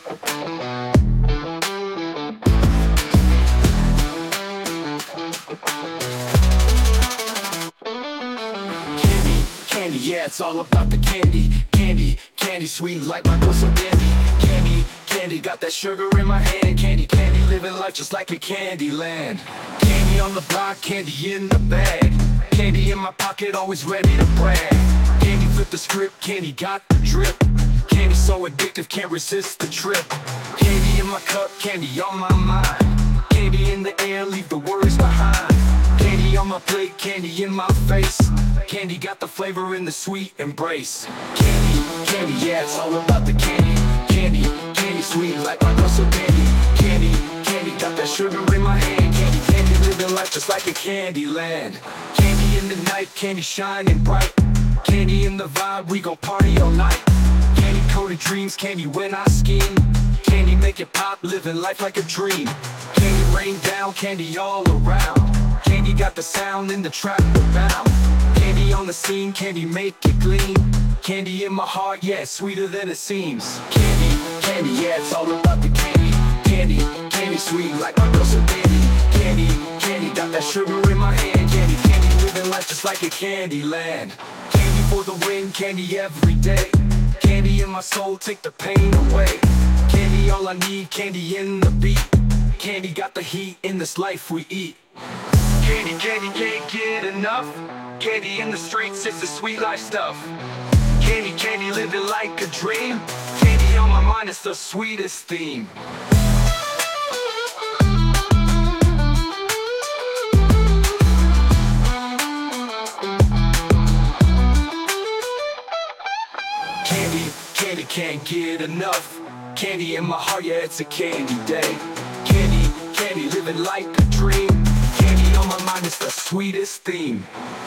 Candy, yeah, it's all about the candy. Candy, candy, sweet like my girl so dandy. Candy, candy, got that sugar in my hand. Candy, candy, living life just like a candy land. Candy on the block, candy in the bag. Candy in my pocket, always ready to brag. Candy flip the script, candy got the drip. Candy so addictive, can't resist the trip. Candy in my cup, candy on my mind. Candy in the air, leave the worries behind. Candy on my plate, candy in my face. Candy got the flavor in the sweet embrace. Candy, candy, yeah, it's all about the candy. Candy, candy, sweet like my girl so dandy. Candy, candy, got that sugar in my hand. Candy, candy, living life just like a candy land. Candy in the night, candy shining bright. Candy in the vibe, we gon' party all night. Candy coated dreams, candy when I scheme. Candy make it pop, living life like a dream. Candy rain down, candy all around. Candy got the sound in the trap bound. Candy on the scene, candy make it gleam. Candy in my heart, yeah, it's sweeter than it seems. Candy, candy, yeah, it's all about the candy. Candy, candy, sweet like my girl so dandy. Candy, candy, got that sugar in my hand. Candy, candy, living life just like a candy land. Candy for the win, candy every day. Candy in my soul, take the pain away. Candy all I need, candy in the beat. Candy got the heat in this life we eat. Candy, candy, can't get enough. Candy in the streets, it's the sweet life stuff. Candy, candy, living like a dream. Candy on my mind, it's the sweetest theme. Candy, candy, can't get enough. Candy in my heart, yeah, it's a candy day. Candy, candy, living like a dream. Candy on my mind, it's the sweetest theme.